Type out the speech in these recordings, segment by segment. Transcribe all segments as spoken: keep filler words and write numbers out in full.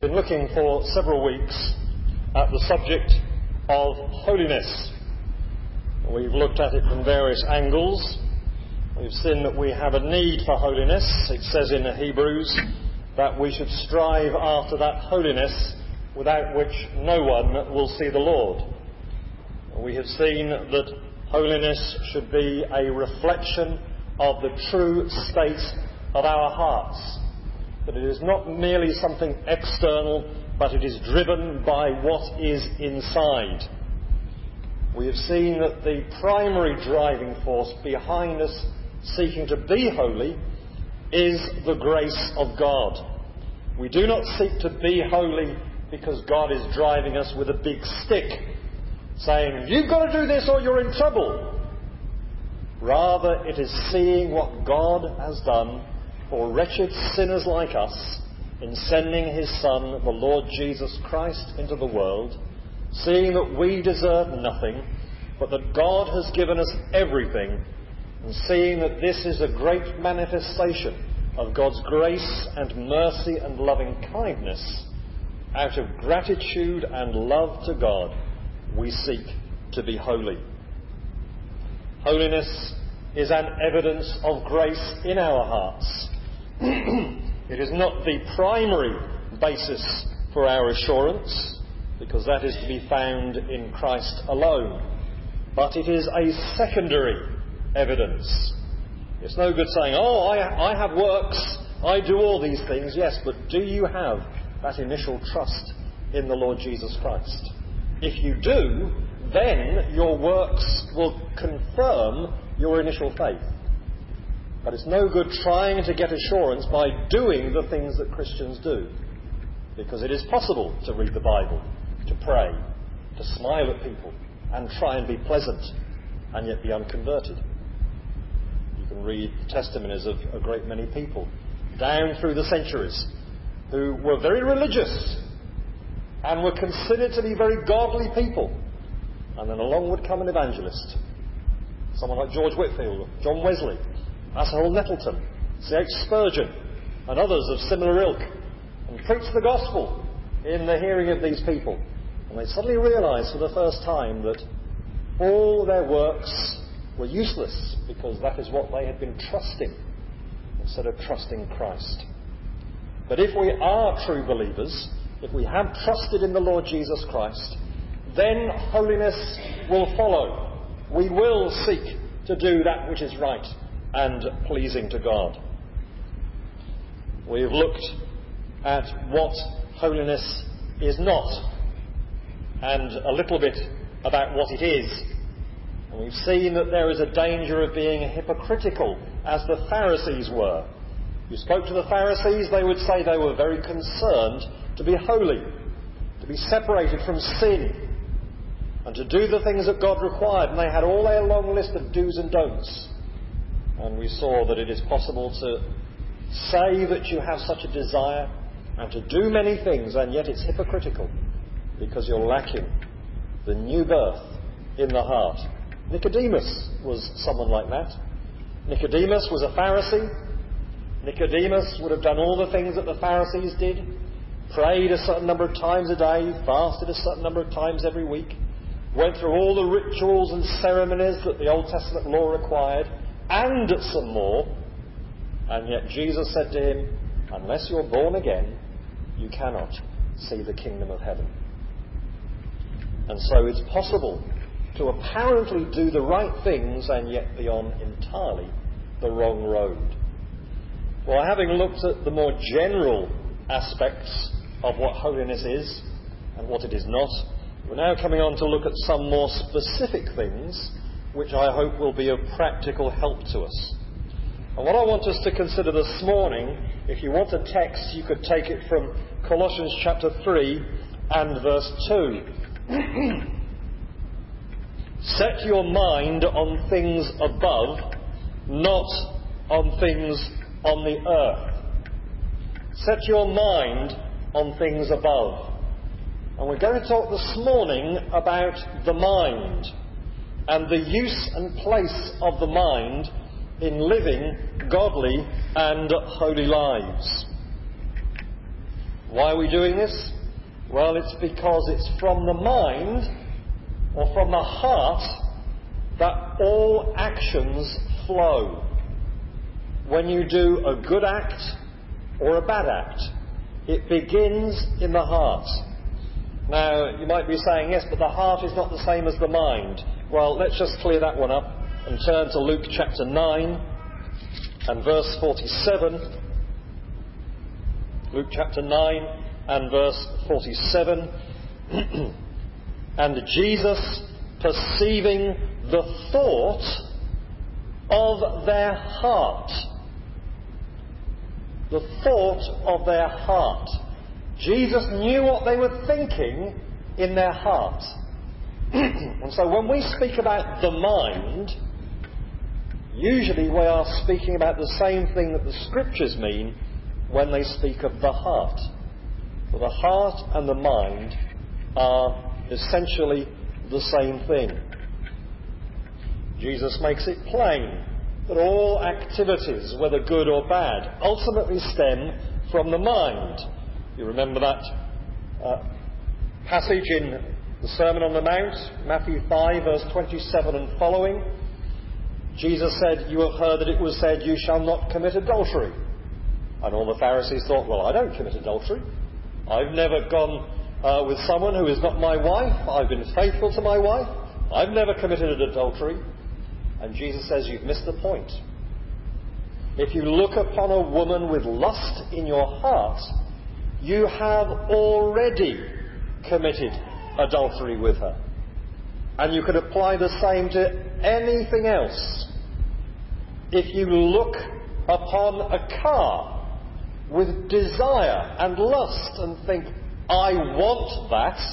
We've been looking for several weeks at the subject of holiness. We've looked at it from various angles. We've seen that we have a need for holiness. It says in Hebrews that we should strive after that holiness without which no one will see the Lord. We have seen that holiness should be a reflection of the true state of our hearts. That it is not merely something external, but it is driven by what is inside. We have seen that the primary driving force behind us seeking to be holy is the grace of God. We do not seek to be holy because God is driving us with a big stick, saying, you've got to do this or you're in trouble. Rather, it is seeing what God has done for wretched sinners like us in sending his Son, the Lord Jesus Christ, into the world, seeing that we deserve nothing, but that God has given us everything, and seeing that this is a great manifestation of God's grace and mercy and loving kindness. Out of gratitude and love to God, we seek to be holy. Holiness is an evidence of grace in our hearts. It is not the primary basis for our assurance, because that is to be found in Christ alone. But it is a secondary evidence. It's no good saying, oh, I, I have works, I do all these things. Yes, but do you have that initial trust in the Lord Jesus Christ? If you do, then your works will confirm your initial faith. But it's no good trying to get assurance by doing the things that Christians do. Because it is possible to read the Bible, to pray, to smile at people, and try and be pleasant, and yet be unconverted. You can read testimonies of a great many people down through the centuries who were very religious and were considered to be very godly people. And then along would come an evangelist, someone like George Whitefield, John Wesley, Asahel Nettleton, C H Spurgeon, and others of similar ilk, and preach the gospel in the hearing of these people. And they suddenly realised for the first time that all their works were useless, because that is what they had been trusting instead of trusting Christ. But if we are true believers, if we have trusted in the Lord Jesus Christ, then holiness will follow. We will seek to do that which is right and pleasing to God. We've looked at what holiness is not, and a little bit about what it is. And we've seen that there is a danger of being hypocritical, as the Pharisees were. If you spoke to the Pharisees, they would say they were very concerned to be holy, to be separated from sin, and to do the things that God required. And they had all their long list of do's and don'ts. And we saw that it is possible to say that you have such a desire and to do many things, and yet it's hypocritical, because you're lacking the new birth in the heart. Nicodemus was someone like that. Nicodemus was a Pharisee. Nicodemus would have done all the things that the Pharisees did, prayed a certain number of times a day, fasted a certain number of times every week, went through all the rituals and ceremonies that the Old Testament law required, and some more. And yet Jesus said to him, unless you're born again, you cannot see the kingdom of heaven. And so it's possible to apparently do the right things and yet be on entirely the wrong road. Well, having looked at the more general aspects of what holiness is and what it is not, we're now coming on to look at some more specific things which I hope will be of practical help to us. And what I want us to consider this morning, if you want a text, you could take it from Colossians chapter three and verse two. Set your mind on things above, not on things on the earth. Set your mind on things above. And we're going to talk this morning about the mind and the use and place of the mind in living godly and holy lives. Why are we doing this? Well, it's because it's from the mind or from the heart that all actions flow. When you do a good act or a bad act, it begins in the heart. Now, you might be saying, yes, but the heart is not the same as the mind. Well, let's just clear that one up and turn to Luke chapter nine and verse forty-seven. Luke chapter nine and verse forty-seven. And Jesus, perceiving the thought of their heart. The thought of their heart. Jesus knew what they were thinking in their heart. And so when we speak about the mind, usually we are speaking about the same thing that the Scriptures mean when they speak of the heart. For the heart and the mind are essentially the same thing. Jesus makes it plain that all activities, whether good or bad, ultimately stem from the mind. You remember that uh, passage in the Sermon on the Mount, Matthew five, verse twenty-seven and following. Jesus said, "You have heard that it was said, 'You shall not commit adultery.' And all the Pharisees thought, 'Well, I don't commit adultery. I've never gone uh, with someone who is not my wife. I've been faithful to my wife. I've never committed adultery.' And Jesus says, you've missed the point. If you look upon a woman with lust in your heart, you have already committed adultery with her. And you could apply the same to anything else. If you look upon a car with desire and lust and think, I want that,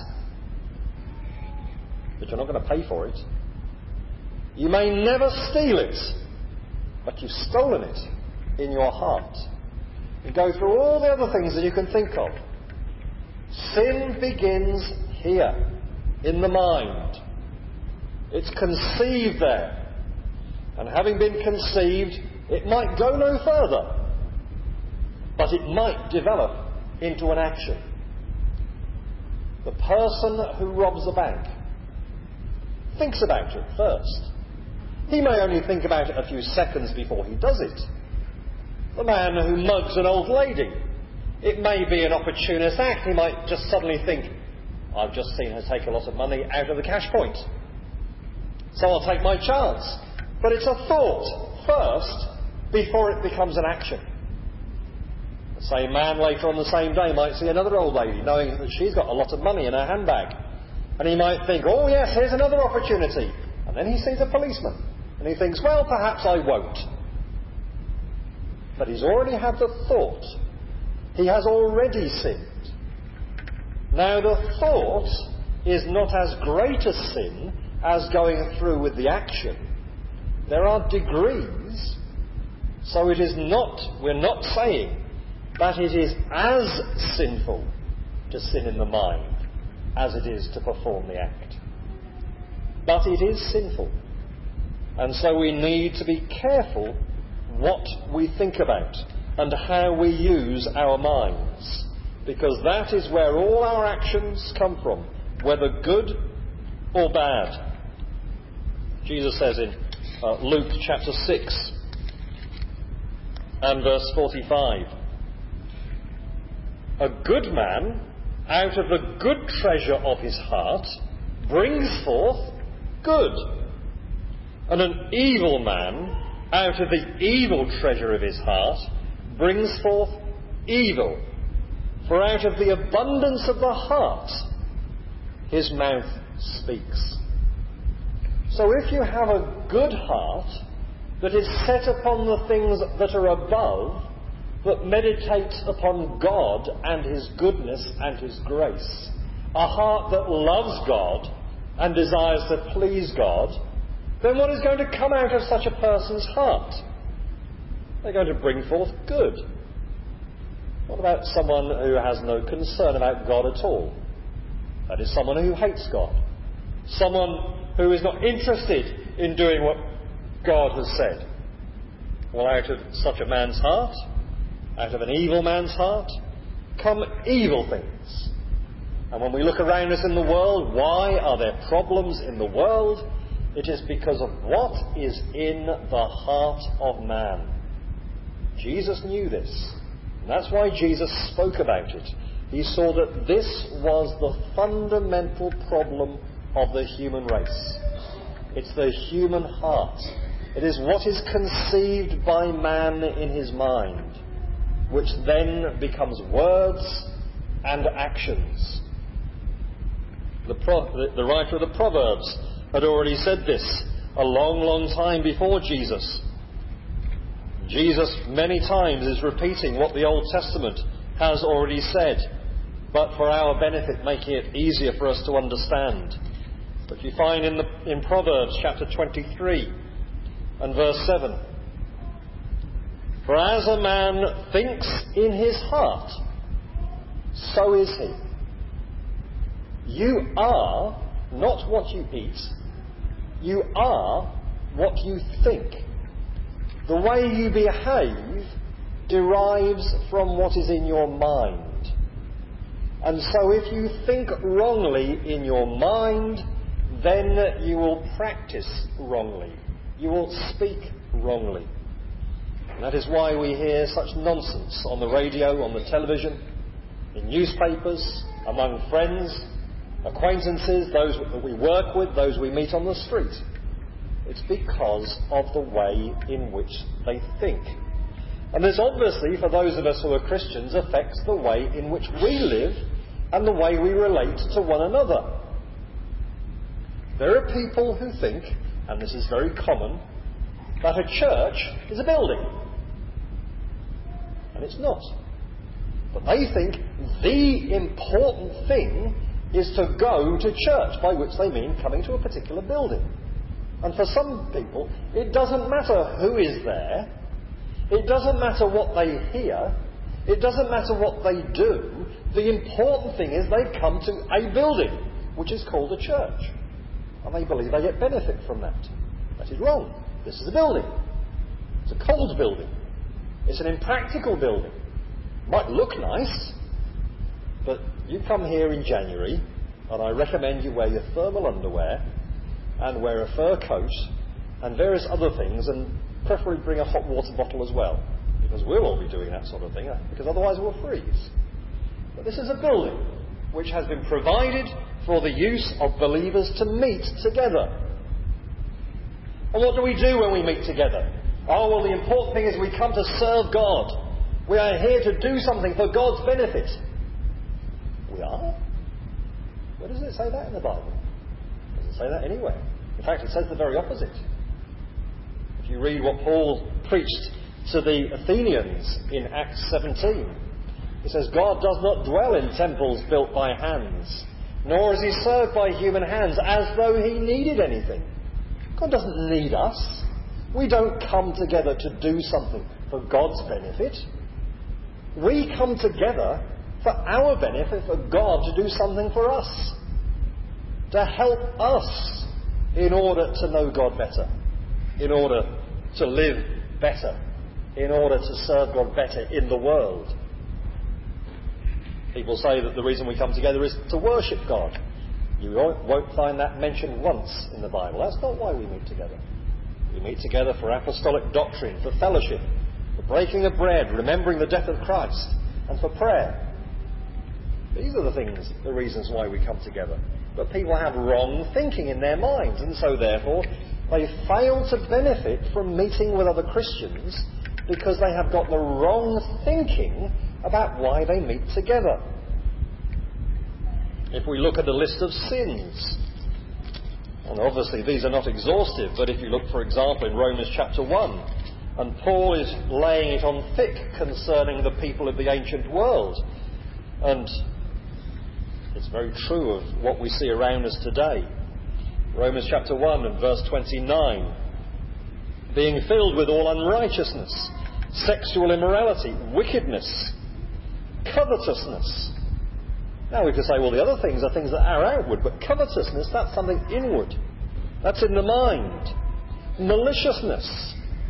but you're not going to pay for it. You may never steal it, but you've stolen it in your heart. You go through all the other things that you can think of. Sin begins here, in the mind. It's conceived there. And having been conceived, it might go no further, but it might develop into an action. The person who robs a bank thinks about it first. He may only think about it a few seconds before he does it. The man who mugs an old lady, it may be an opportunist act. He might just suddenly think, I've just seen her take a lot of money out of the cash point, so I'll take my chance. But it's a thought first before it becomes an action. The same man later on the same day might see another old lady, knowing that she's got a lot of money in her handbag. And he might think, oh yes, here's another opportunity. And then he sees a policeman. And he thinks, well, perhaps I won't. But he's already had the thought. He has already sinned. Now, the thought is not as great a sin as going through with the action. There are degrees. So it is not, we're not saying that it is as sinful to sin in the mind as it is to perform the act. But it is sinful. And so we need to be careful what we think about and how we use our minds, because that is where all our actions come from, whether good or bad. Jesus says in uh, Luke chapter six and verse forty-five, a good man out of the good treasure of his heart brings forth good, and an evil man out of the evil treasure of his heart brings forth evil. For out of the abundance of the heart his mouth speaks. So if you have a good heart that is set upon the things that are above, that meditates upon God and his goodness and his grace, a heart that loves God and desires to please God, then what is going to come out of such a person's heart? They're going to bring forth good. What about someone who has no concern about God at all? That is someone who hates God. Someone who is not interested in doing what God has said. Well, out of such a man's heart, out of an evil man's heart, come evil things. And when we look around us in the world, why are there problems in the world? It is because of what is in the heart of man. Jesus knew this. And that's why Jesus spoke about it. He saw that this was the fundamental problem of the human race. It's the human heart. It is what is conceived by man in his mind, which then becomes words and actions. The, Pro- the writer of the Proverbs had already said this a long, long time before Jesus. Jesus many times is repeating what the Old Testament has already said, but for our benefit making it easier for us to understand. But you find in, the, in Proverbs chapter twenty-three and verse seven, "For as a man thinks in his heart, so is he." You are not what you eat, you are what you think. The way you behave derives from what is in your mind. And so if you think wrongly in your mind, then you will practice wrongly. You will speak wrongly. And that is why we hear such nonsense on the radio, on the television, in newspapers, among friends, acquaintances, those that we work with, those we meet on the street. It's because of the way in which they think. And this obviously, for those of us who are Christians, affects the way in which we live and the way we relate to one another. There are people who think, and this is very common, that a church is a building. And it's not. But they think the important thing is to go to church, by which they mean coming to a particular building. And for some people, it doesn't matter who is there, it doesn't matter what they hear, it doesn't matter what they do. The important thing is they come to a building, which is called a church. And they believe they get benefit from that. That is wrong. This is a building. It's a cold building. It's an impractical building. It might look nice, but you come here in January, and I recommend you wear your thermal underwear and wear a fur coat and various other things, and preferably bring a hot water bottle as well, because we'll all be doing that sort of thing, because otherwise we'll freeze. But this is a building which has been provided for the use of believers to meet together. And what do we do when we meet together? Oh, well, the important thing is we come to serve God. We are here to do something for God's benefit. We are? Where does it say that in the Bible? It doesn't say that anywhere. In fact, it says the very opposite. If you read what Paul preached to the Athenians in Acts seventeen, it says, God does not dwell in temples built by hands, nor is he served by human hands as though he needed anything. God doesn't need us. We don't come together to do something for God's benefit. We come together for our benefit, for God to do something for us, to help us in order to know God better, in order to live better, in order to serve God better in the world. People say that the reason we come together is to worship God. You won't find that mentioned once in the Bible. That's not why we meet together. We meet together for apostolic doctrine, for fellowship, for breaking of bread, remembering the death of Christ, and for prayer. These are the things, the reasons why we come together. But people have wrong thinking in their minds, and so therefore they fail to benefit from meeting with other Christians because they have got the wrong thinking about why they meet together. If we look at a list of sins, and obviously these are not exhaustive, but if you look, for example, in Romans chapter one, and Paul is laying it on thick concerning the people of the ancient world, and it's very true of what we see around us today. Romans chapter one and verse twenty-nine, being filled with all unrighteousness, sexual immorality, wickedness, covetousness. Now we could say, well, the other things are things that are outward, but covetousness, that's something inward. That's in the mind. Maliciousness,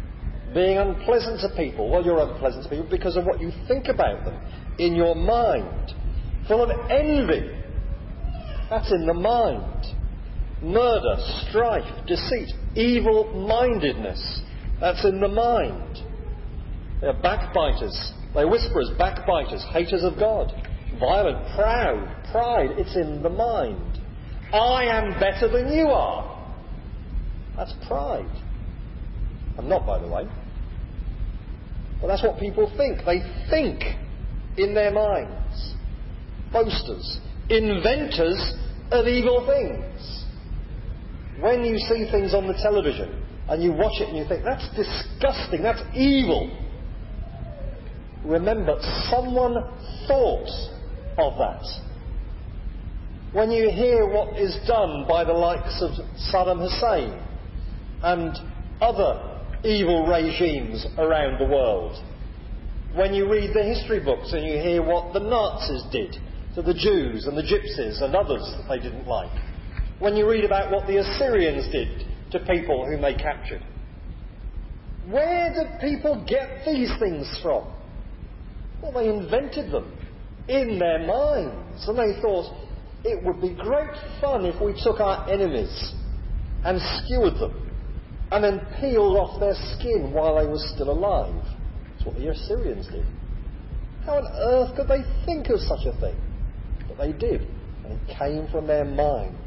being unpleasant to people. Well, you're unpleasant to people because of what you think about them in your mind. Full of envy. That's in the mind. Murder, strife, deceit, evil-mindedness. That's in the mind. They're backbiters. They're whisperers, backbiters, haters of God. Violent, proud, pride. It's in the mind. I am better than you are. That's pride. I'm not, by the way. But that's what people think. They think in their minds. Boasters. Inventors of evil things. When you see things on the television and you watch it and you think, that's disgusting, that's evil, remember, someone thought of that. When you hear what is done by the likes of Saddam Hussein and other evil regimes around the world, when you read the history books and you hear what the Nazis did to the Jews and the Gypsies and others that they didn't like, when you read about what the Assyrians did to people whom they captured, where did people get these things from? Well, they invented them in their minds, and they thought it would be great fun if we took our enemies and skewered them and then peeled off their skin while they were still alive. That's what the Assyrians did. How on earth could they think of such a thing? But they did, and it came from their minds.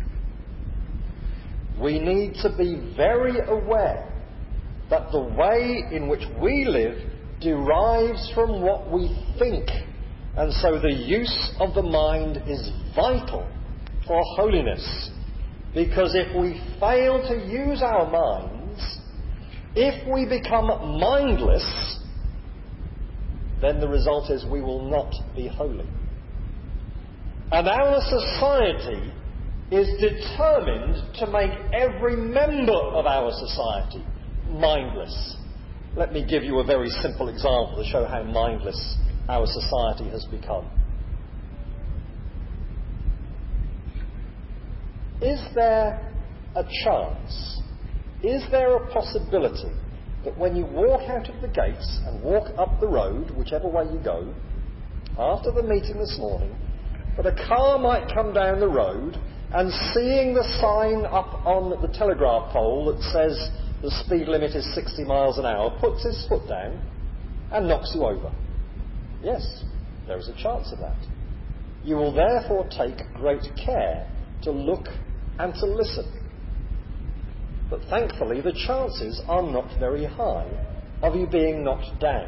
We need to be very aware that the way in which we live derives from what we think, and so the use of the mind is vital for holiness. Because if we fail to use our minds, if we become mindless, then the result is we will not be holy. And our society is determined to make every member of our society mindless. Let me give you a very simple example to show how mindless our society has become. Is there a chance, is there a possibility that when you walk out of the gates and walk up the road, whichever way you go, after the meeting this morning, that a car might come down the road and seeing the sign up on the telegraph pole that says the speed limit is sixty miles an hour, puts his foot down and knocks you over? Yes, there is a chance of that. You will therefore take great care to look and to listen. But thankfully the chances are not very high of you being knocked down.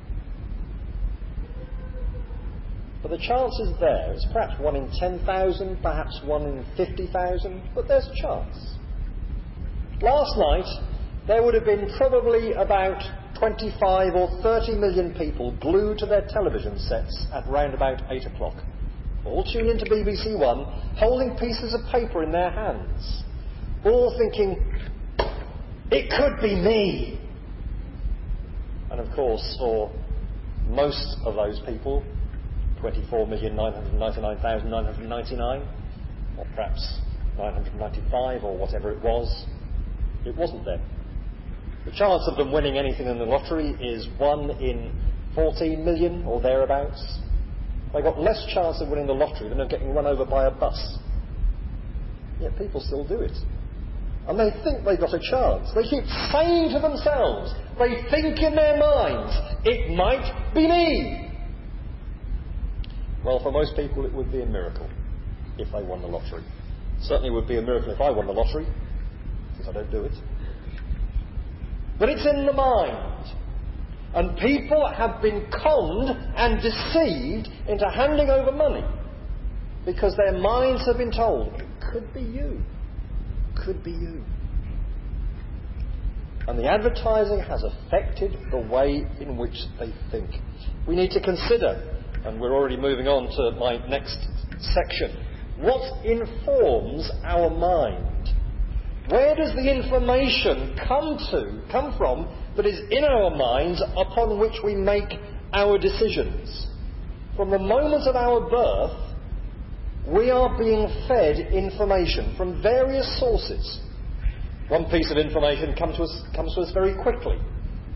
But the chance is there. It's perhaps one in ten thousand, perhaps one in fifty thousand, but there's a chance. Last night there would have been probably about twenty-five or thirty million people glued to their television sets at round about eight o'clock. All tuned into B B C One, holding pieces of paper in their hands, all thinking, it could be me. And of course, for most of those people, twenty-four million nine hundred ninety-nine thousand nine hundred ninety-nine, or perhaps nine hundred ninety-five, or whatever it was, it wasn't them. The chance of them winning anything in the lottery is one in fourteen million, or thereabouts. They've got less chance of winning the lottery than of getting run over by a bus. Yet people still do it. And they think they've got a chance. They keep saying to themselves, they think in their minds, it might be me. Well, for most people it would be a miracle if they won the lottery. It certainly would be a miracle if I won the lottery, because I don't do it. But it's in the mind. And people have been conned and deceived into handing over money because their minds have been told, it could be you. Could be you. And the advertising has affected the way in which they think. We need to consider, and we're already moving on to my next section, what informs our mind? Where does the information come to, come from that is in our minds upon which we make our decisions? From the moment of our birth, we are being fed information from various sources. One piece of information comes to us, comes to us very quickly.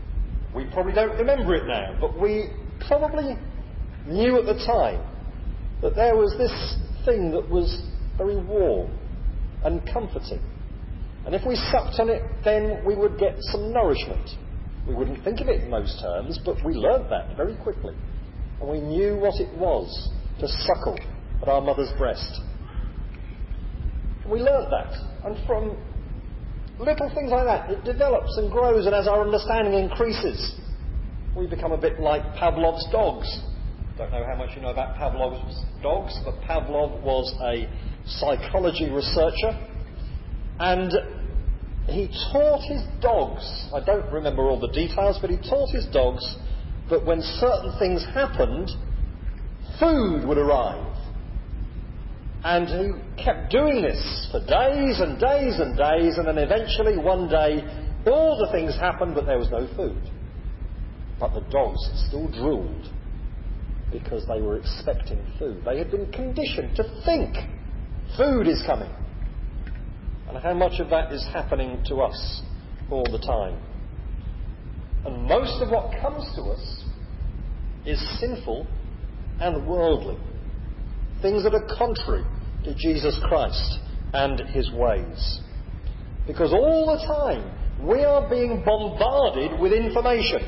We probably don't remember it now, but we probably knew at the time that there was this thing that was very warm and comforting. And if we supped on it, then we would get some nourishment. We wouldn't think of it in those terms, but we learnt that very quickly. And we knew what it was to suckle at our mother's breast. And we learnt that. And from little things like that, it develops and grows, and as our understanding increases, we become a bit like Pavlov's dogs. Don't know how much you know about Pavlov's dogs, but Pavlov was a psychology researcher, and he taught his dogs, I don't remember all the details, but he taught his dogs that when certain things happened, food would arrive. And he kept doing this for days and days and days, and then eventually one day all the things happened, but there was no food. But the dogs still drooled because they were expecting food. They had been conditioned to think food is coming. And how much of that is happening to us all the time? And most of what comes to us is sinful and worldly. Things that are contrary to Jesus Christ and his ways. Because all the time we are being bombarded with information.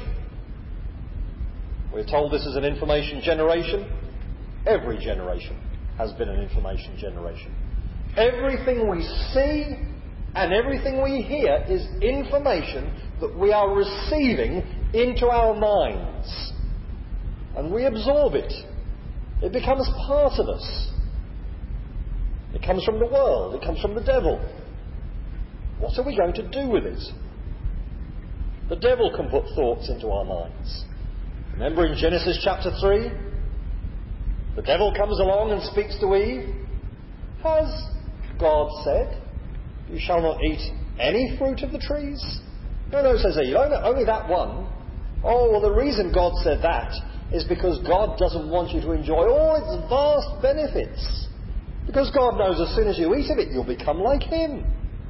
We're told this is an information generation. Every generation has been an information generation. Everything we see and everything we hear is information that we are receiving into our minds. And we absorb it. It becomes part of us. It comes from the world. It comes from the devil. What are we going to do with it? The devil can put thoughts into our minds. Remember in Genesis chapter three? The devil comes along and speaks to Eve. Has God said, you shall not eat any fruit of the trees? No, no, says Eve. Only, only that one. Oh, well, the reason God said that is because God doesn't want you to enjoy all its vast benefits. Because God knows as soon as you eat of it, you'll become like Him.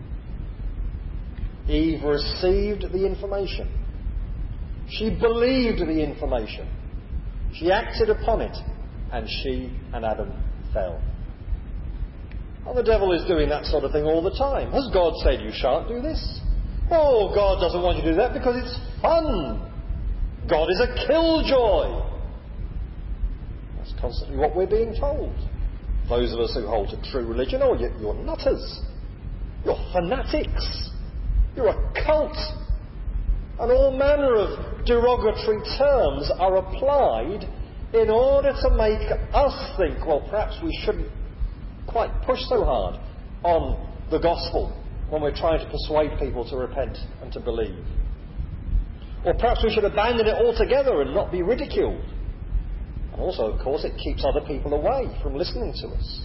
Eve received the information. She believed the information. She acted upon it. And she and Adam fell. Well, the devil is doing that sort of thing all the time. Has God said you shan't do this? Oh, God doesn't want you to do that because it's fun. God is a killjoy. That's constantly what we're being told. Those of us who hold to true religion, oh, you're, you're nutters. You're fanatics. You're a cult. And all manner of derogatory terms are applied in order to make us think, well, perhaps we shouldn't quite push so hard on the gospel when we're trying to persuade people to repent and to believe. Or perhaps we should abandon it altogether and not be ridiculed. And also, of course, it keeps other people away from listening to us.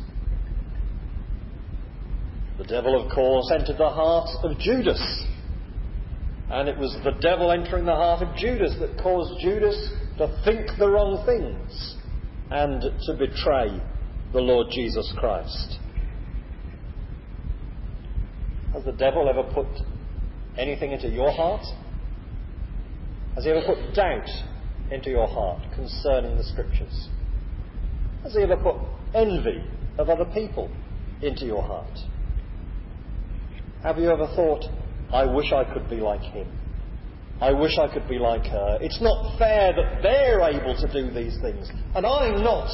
The devil, of course, entered the heart of Judas. And it was the devil entering the heart of Judas that caused Judas to think the wrong things and to betray the Lord Jesus Christ. Has the devil ever put anything into your heart? Has he ever put doubt into your heart concerning the Scriptures? Has he ever put envy of other people into your heart? Have you ever thought, I wish I could be like him. I wish I could be like her. It's not fair that they're able to do these things and I'm not.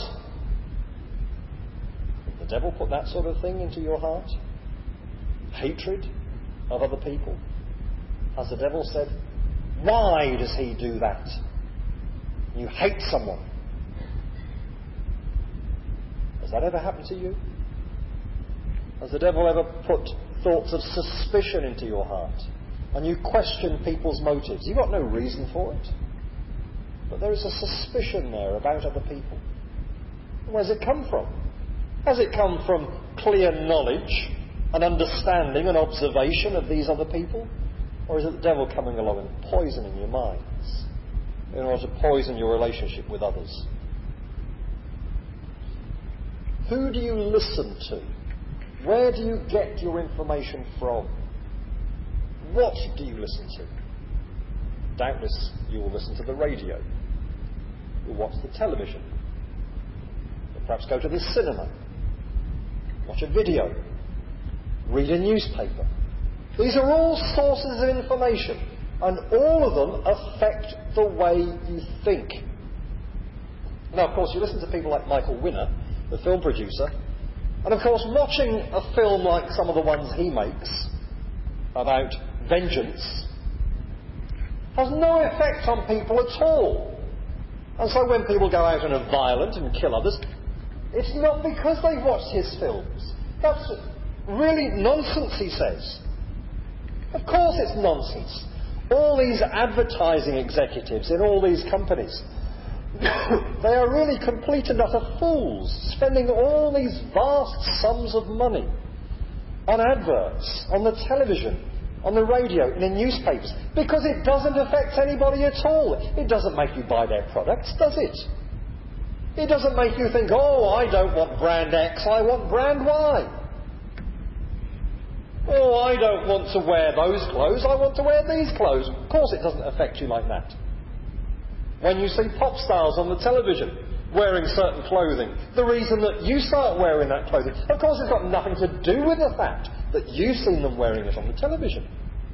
Did the devil put that sort of thing into your heart? Hatred of other people? Has the devil said, why does he do that? You hate someone. Has that ever happened to you? Has the devil ever put thoughts of suspicion into your heart? And you question people's motives. You've got no reason for it. But there is a suspicion there about other people. And where's it come from? Has it come from clear knowledge and understanding and observation of these other people? Or is it the devil coming along and poisoning your minds in order to poison your relationship with others? Who do you listen to? Where do you get your information from? What do you listen to? Doubtless you will listen to the radio, you'll watch the television, you'll perhaps go to the cinema, watch a video, read a newspaper. These are all sources of information, and all of them affect the way you think. Now, of course, you listen to people like Michael Winner, the film producer, and of course, watching a film like some of the ones he makes about vengeance has no effect on people at all. And so when people go out and are violent and kill others, it's not because they've watched his films. That's really nonsense, he says. Of course it's nonsense. All these advertising executives in all these companies, they are really complete and utter fools, spending all these vast sums of money on adverts, on the television, on the radio, in the newspapers, because it doesn't affect anybody at all. It doesn't make you buy their products, does it? It doesn't make you think, oh, I don't want brand X, I want brand Y. Oh, I don't want to wear those clothes, I want to wear these clothes. Of course it doesn't affect you like that. When you see pop stars on the television wearing certain clothing, the reason that you start wearing that clothing, of course it's got nothing to do with the fact that you've seen them wearing it on the television.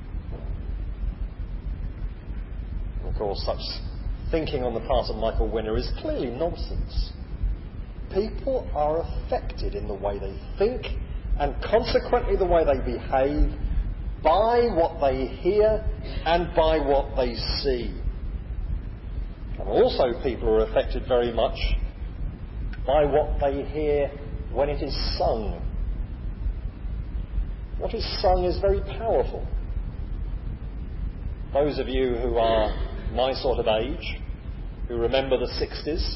Of course, such thinking on the part of Michael Winner is clearly nonsense. People are affected in the way they think and consequently the way they behave by what they hear and by what they see. And also people are affected very much by what they hear when it is sung. What is sung is very powerful. Those of you who are my sort of age, who remember the sixties,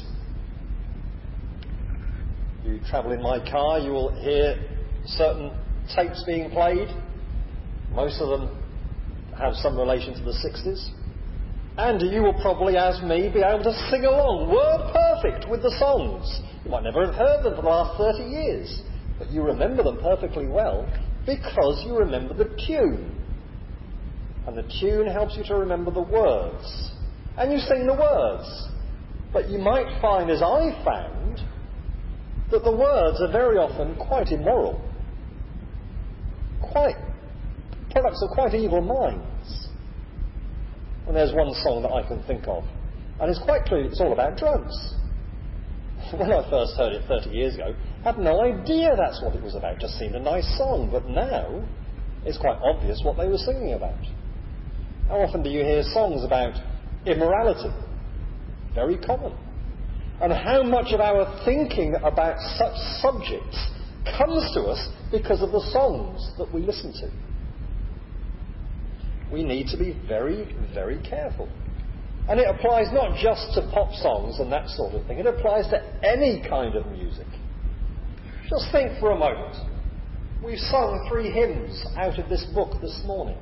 you travel in my car, you will hear certain tapes being played. Most of them have some relation to the sixties. And you will probably, as me, be able to sing along, word perfect, with the songs. You might never have heard them for the last thirty years, but you remember them perfectly well because you remember the tune. And the tune helps you to remember the words. And you sing the words. But you might find, as I found, that the words are very often quite immoral. Quite, products of quite evil minds. And there's one song that I can think of, and it's quite clear it's all about drugs. When I first heard it thirty years ago, I had no idea that's what it was about. It just seemed a nice song, but now it's quite obvious what they were singing about. How often do you hear songs about immorality? Very common. And how much of our thinking about such subjects comes to us because of the songs that we listen to. We need to be very, very careful. And it applies not just to pop songs and that sort of thing. It applies to any kind of music. Just think for a moment. We've sung three hymns out of this book this morning.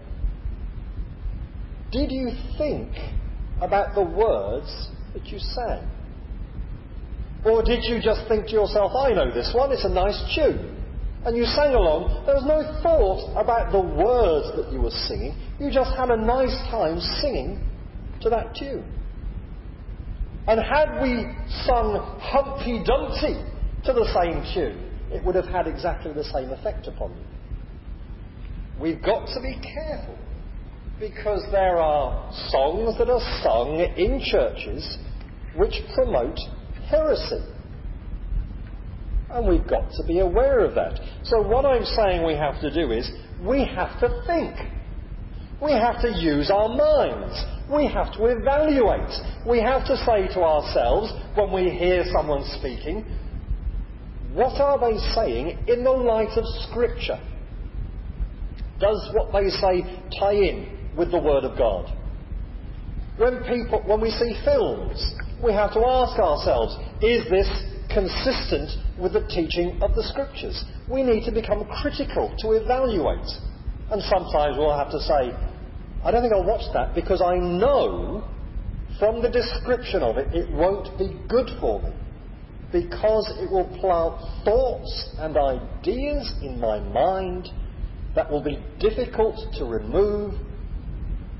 Did you think about the words that you sang? Or did you just think to yourself, I know this one, it's a nice tune. And you sang along. There was no thought about the words that you were singing. You just had a nice time singing to that tune. And had we sung Humpty Dumpty to the same tune, it would have had exactly the same effect upon you. We've got to be careful, because there are songs that are sung in churches which promote heresy. And we've got to be aware of that. So what I'm saying we have to do is, we have to think. We have to use our minds. We have to evaluate. We have to say to ourselves, when we hear someone speaking, what are they saying in the light of Scripture? Does what they say tie in with the Word of God? When people, when we see films, we have to ask ourselves, is this consistent with the teaching of the Scriptures? We need to become critical, to evaluate. And sometimes we'll have to say, I don't think I'll watch that because I know from the description of it, it won't be good for me, because it will plant thoughts and ideas in my mind that will be difficult to remove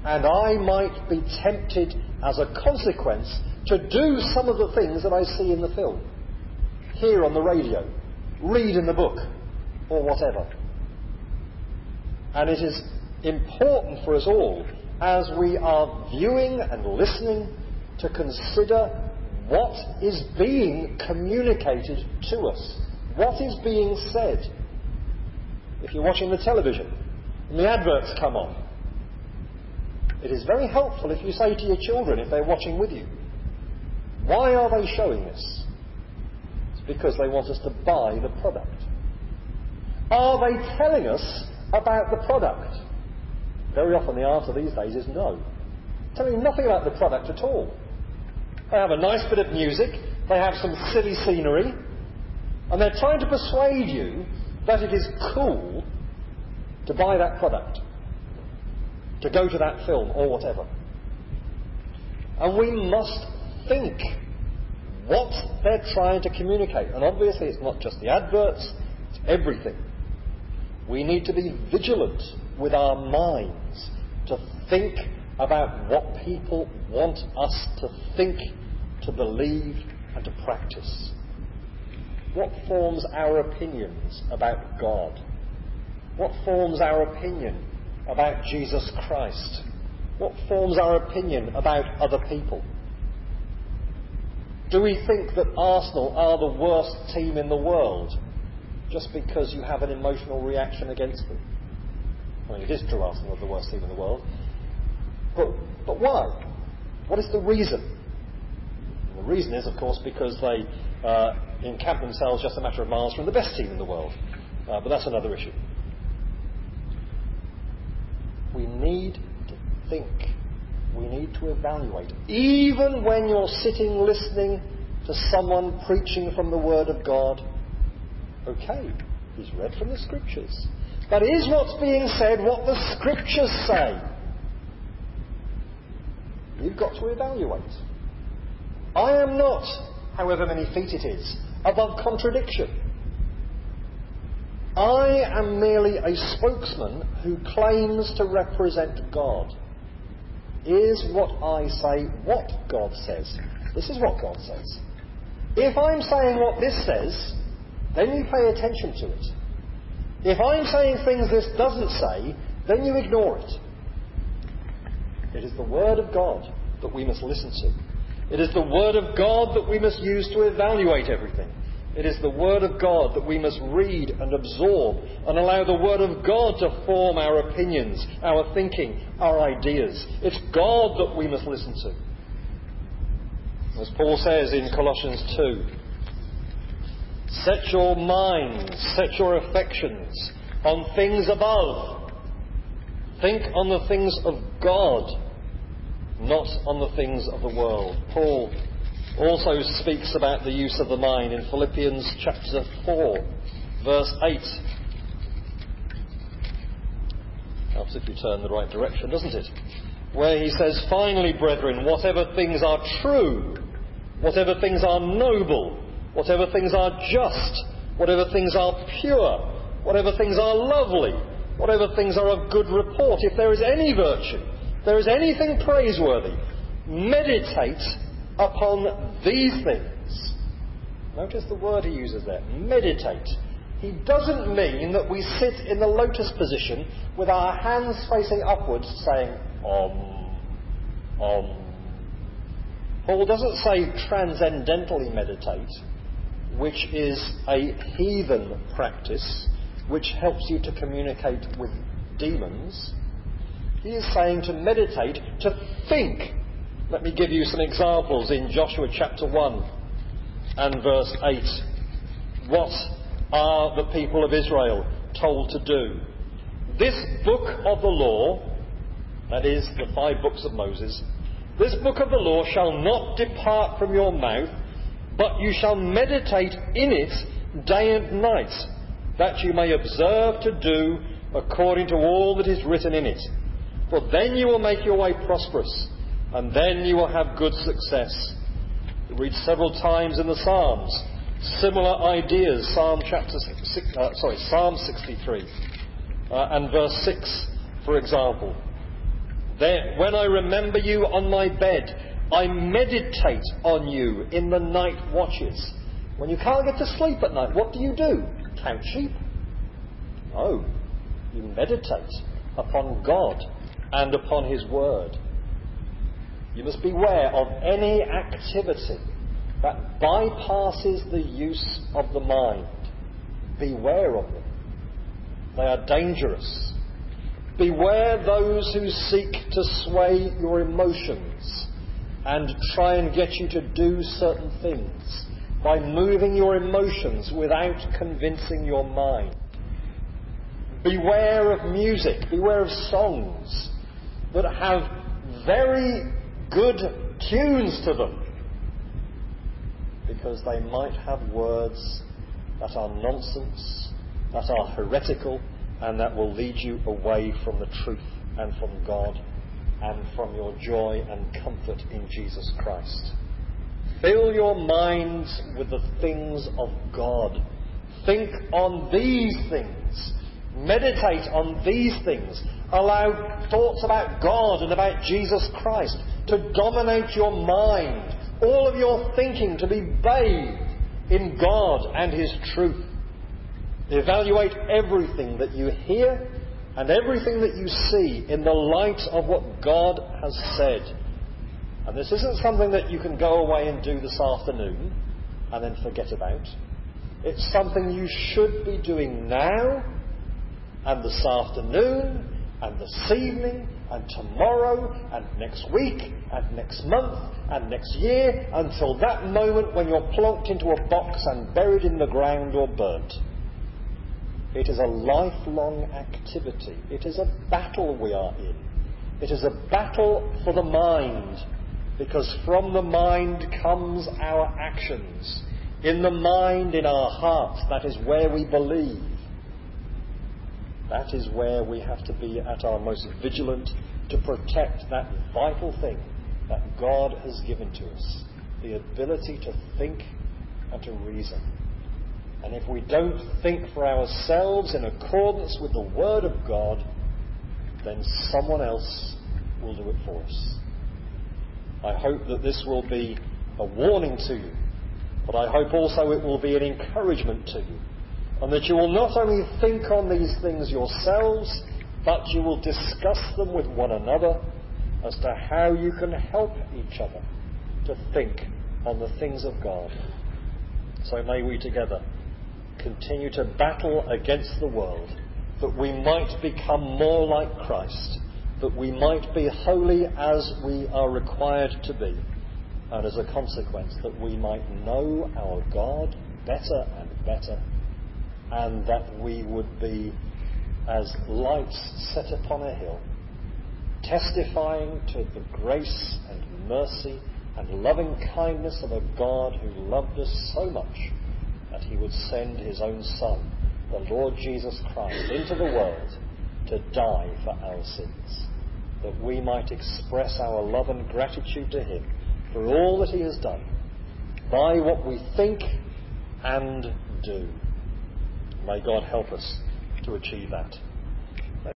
and I might be tempted as a consequence to do some of the things that I see in the film, hear on the radio, read in the book, or whatever. And it is important for us all, as we are viewing and listening, to consider what is being communicated to us, what is being said. If you're watching the television and the adverts come on, it is very helpful if you say to your children, if they're watching with you, why are they showing this? It's because they want us to buy the product. Are they telling us about the product? Very often the answer these days is no. Telling you nothing about the product at all. They have a nice bit of music, they have some silly scenery, and they're trying to persuade you that it is cool to buy that product, to go to that film or whatever. And we must think what they're trying to communicate. And obviously it's not just the adverts, it's everything. We need to be vigilant with our minds to think about what people want us to think, to believe and to practice. What forms our opinions about God? What forms our opinion about Jesus Christ? What forms our opinion about other people? Do we think that Arsenal are the worst team in the world just because you have an emotional reaction against them? I mean, it is true Arsenal are the worst team in the world. But, but why? What is the reason? And the reason is, of course, because they uh, encamp themselves just a matter of miles from the best team in the world. Uh, but that's another issue. We need to think. We need to evaluate. Even when you're sitting listening to someone preaching from the Word of God, okay, he's read from the Scriptures. But is what's being said what the Scriptures say? You've got to evaluate. I am not, however many feet it is, above contradiction. I am merely a spokesman who claims to represent God. Is what I say what God says? This is what God says. If I'm saying what this says, then you pay attention to it. If I'm saying things this doesn't say, then you ignore it. It is the Word of God that we must listen to. It is the Word of God that we must use to evaluate everything. It is the Word of God that we must read and absorb and allow the Word of God to form our opinions, our thinking, our ideas. It's God that we must listen to. As Paul says in Colossians two, set your minds, set your affections on things above. Think on the things of God, not on the things of the world. Paul also speaks about the use of the mind in Philippians chapter four, verse eight. Helps if you turn the right direction, doesn't it? Where he says, finally, brethren, whatever things are true, whatever things are noble, whatever things are just, whatever things are pure, whatever things are lovely, whatever things are of good report, if there is any virtue, if there is anything praiseworthy, meditate upon these things. Notice the word he uses there, meditate. He doesn't mean that we sit in the lotus position with our hands facing upwards saying, Om, Om. Paul doesn't say transcendentally meditate, which is a heathen practice which helps you to communicate with demons. He is saying to meditate, to think. Let me give you some examples in Joshua chapter one and verse eight. What are the people of Israel told to do? This book of the law, that is, the five books of Moses, this book of the law shall not depart from your mouth, but you shall meditate in it day and night, that you may observe to do according to all that is written in it. For then you will make your way prosperous, and then you will have good success. You read several times in the Psalms similar ideas. Psalm chapter six, uh, sorry, Psalm sixty-three uh, and verse six, for example. Then, when I remember you on my bed, I meditate on you in the night watches. When you can't get to sleep at night, what do you do? Count sheep? No. You meditate upon God and upon his word. You must beware of any activity that bypasses the use of the mind. Beware of them. They are dangerous. Beware those who seek to sway your emotions and try and get you to do certain things by moving your emotions without convincing your mind. Beware of music, beware of songs that have very good tunes to them, because they might have words that are nonsense, that are heretical, and that will lead you away from the truth and from God and from your joy and comfort in Jesus Christ. Fill your minds with the things of God. Think on these things. Meditate on these things. Allow thoughts about God and about Jesus Christ to dominate your mind. All of your thinking to be bathed in God and his truth. Evaluate everything that you hear and everything that you see in the light of what God has said. And this isn't something that you can go away and do this afternoon and then forget about. It's something you should be doing now and this afternoon and this evening and tomorrow and next week and next month and next year, until that moment when you're plonked into a box and buried in the ground or burnt. It is a lifelong activity. It is a battle we are in. It is a battle for the mind, because from the mind comes our actions. In the mind, in our hearts, that is where we believe. That is where we have to be at our most vigilant to protect that vital thing that God has given to us, the ability to think and to reason. And if we don't think for ourselves in accordance with the Word of God, then someone else will do it for us. I hope that this will be a warning to you, but I hope also it will be an encouragement to you, and that you will not only think on these things yourselves, but you will discuss them with one another as to how you can help each other to think on the things of God. So may we together continue to battle against the world, that we might become more like Christ, that we might be holy as we are required to be, and as a consequence that we might know our God better and better, and that we would be as lights set upon a hill, testifying to the grace and mercy and loving kindness of a God who loved us so much that he would send his own Son, the Lord Jesus Christ, into the world to die for our sins, that we might express our love and gratitude to him for all that he has done by what we think and do. May God help us to achieve that.